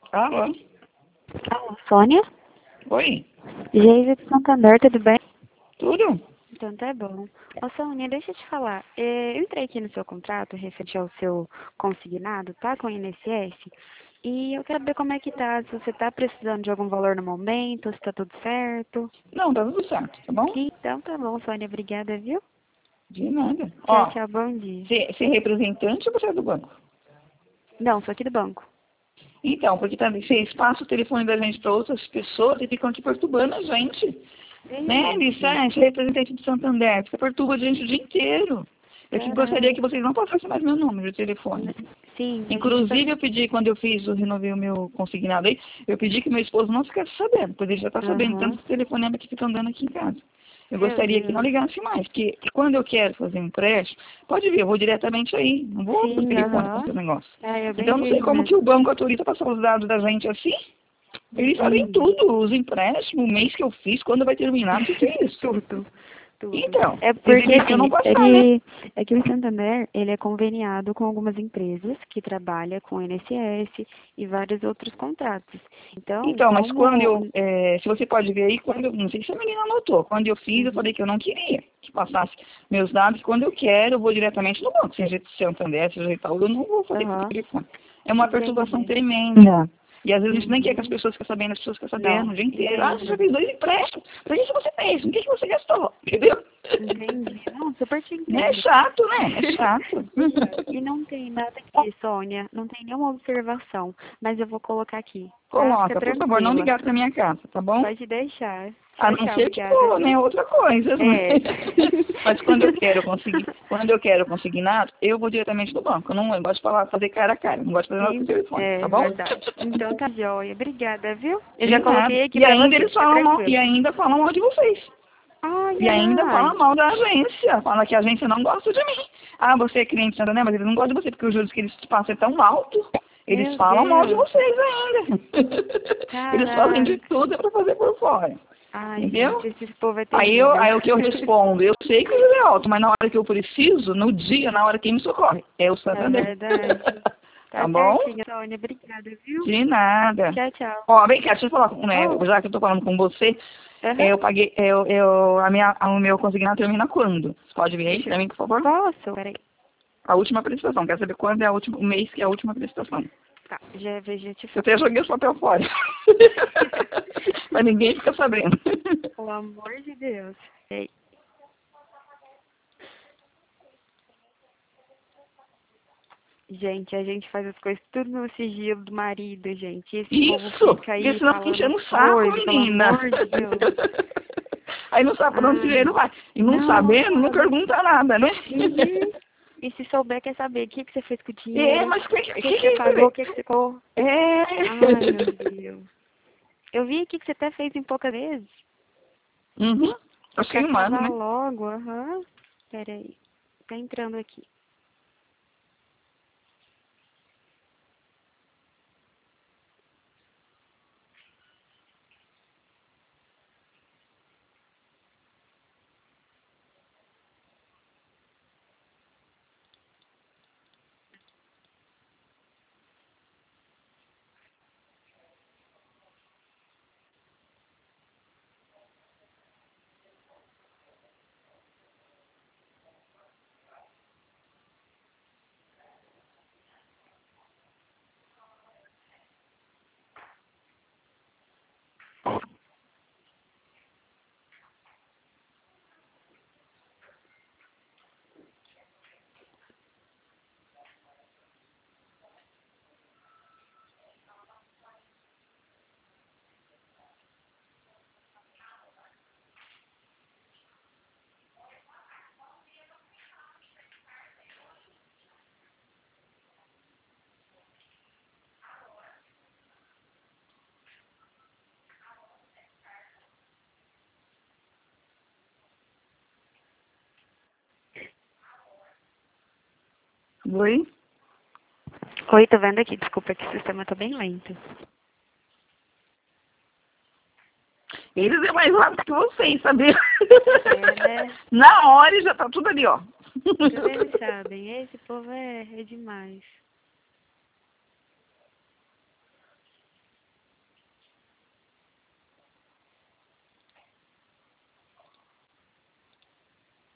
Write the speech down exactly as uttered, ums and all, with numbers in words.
Alô? Alô, Sônia? Oi? Geisa de Santander, tudo bem? Tudo? Então tá bom. Ô Sônia, deixa eu te falar. É, eu entrei aqui no seu contrato, referente ao seu consignado, tá? Com o I N S S. E eu quero saber como é que tá, se você tá precisando de algum valor no momento, se tá tudo certo. Não, tá tudo certo, tá bom? Então tá bom, Sônia, obrigada, viu? De nada. Tchau, Ó, tchau, bom dia. você você é representante ou você é do banco? Não, sou aqui do banco. Então, porque também vocês passam o telefone da gente para outras pessoas e ficam aqui perturbando a gente. Né, Gente, Vicente, representante de Santander, você perturba a gente o dia inteiro. Eu que gostaria que caramba. vocês não passassem mais meu número de telefone. Sim, a gente tá... Inclusive, eu pedi, quando eu fiz, eu renovei o meu consignado aí, eu pedi que meu esposo não ficasse sabendo, pois ele já está sabendo Aham. tantos telefonemas que ficam dando aqui em casa. Eu Meu gostaria que não Deus. ligasse mais, porque quando eu quero fazer um empréstimo, pode ver, eu vou diretamente aí, não vou por Sim, telefone com aham. esse negócio. É, eu Então, bem eu não vi sei isso como que mesmo. o banco autoriza passar os dados da gente assim. Eles sabem Entendi. tudo, os empréstimos, o mês que eu fiz, quando vai terminar, tudo isso. Tudo, tudo. Então, É eles porque, deveriam não assim, passar, né? ele, é que o Santander, ele é conveniado com algumas empresas que trabalham com I N S S e vários outros contratos. Então, Então, mas quando como... eu, é, se você pode ver aí, quando eu, não sei se a menina anotou, quando eu fiz, eu Uhum, falei que eu não queria que passasse meus dados, quando eu quero, eu vou diretamente no banco, seja de Santander, seja de Itaú, eu não vou fazer por aham, telefone. É uma perturbação entendi. tremenda. E às vezes a gente nem quer que as Uhum, pessoas fiquem sabendo, as pessoas ficam sabendo não, o dia inteiro. Ah, você já entendo. fez dois empréstimos. Pra isso você fez, o que, que você gastou? Entendeu? Entendi. Não, super te É entendo. chato, né? É chato. Verdade. E não tem nada aqui, Sônia, não tem nenhuma observação, mas eu vou colocar aqui, tá? Fica Coloca, por favor, não tranquila. ligar pra minha casa, tá bom? Pode deixar. A Tchau, não tchau, ser que obrigada, for, viu? né, outra coisa, né? É. Mas quando eu quero conseguir, quando eu quero consignado, eu vou diretamente no banco. Eu não eu gosto de falar, fazer cara a cara, não gosto de fazer nada por Sim, telefone, tá é bom? verdade. Então tá joia. Obrigada, viu? Eu De já nada. coloquei aqui E pra ainda você, eles fica falam mal, tranquilo. e ainda falam mal de vocês. Ai, E ainda ai. falam mal da agência. Fala que a agência não gosta de mim. Ah, você é cliente de Santander, mas eles não gostam de você, porque os juros que eles te passam é tão alto. Eles Meu falam mal de Deus. vocês ainda. Eles fazem de Caraca. tudo pra fazer por fora. Ai, Entendeu? gente, esse povo é Aí, eu, terrível. aí o que eu respondo, eu sei que ele é alto, mas na hora que eu preciso, no dia, na hora que me socorre, é o É Santander. verdade. Tá Tá bom? certinho, Sônia. Obrigada, viu? De nada. Tchau, tchau. Ó, vem cá, deixa eu falar, né, Oh, já que eu tô falando com você, aham. é, eu paguei, eu, eu, a minha, o meu consignado termina quando? Você pode vir aí Deixa pra eu... mim, por favor? Posso? Peraí. A última prestação, quero saber quando é a última, o mês que é a última prestação. Tá, já, já te Eu falo. até joguei os papel fora. Mas ninguém fica sabendo. Pelo amor de Deus. Ei. Gente, a gente faz as coisas tudo no sigilo do marido, gente. E esse povo Isso! fica Porque aí senão fica falando enchendo as o saco, coisas, pelo menina. amor de Deus. Aí não sabe pra onde o Ai, dinheiro vai. E não não sabendo, não sabe. pergunta nada, né? Uhum. E se souber, quer saber o que, que você fez com o É, dinheiro, mas o que, o que, que, que que você é isso? pagou, o que, que você colocou. É. Ai, meu Deus. Eu vi aqui que você até fez em poucas vezes. Uhum. Tô Pra queimando, acabar né? logo, aham. Peraí. Tá entrando aqui. Oi? Oi, tô vendo aqui. Desculpa que o sistema tá bem lento. Eles é mais rápido que vocês, sabia? É, né? Na hora já tá tudo ali, ó. Tudo eles sabem. Esse povo é, é demais.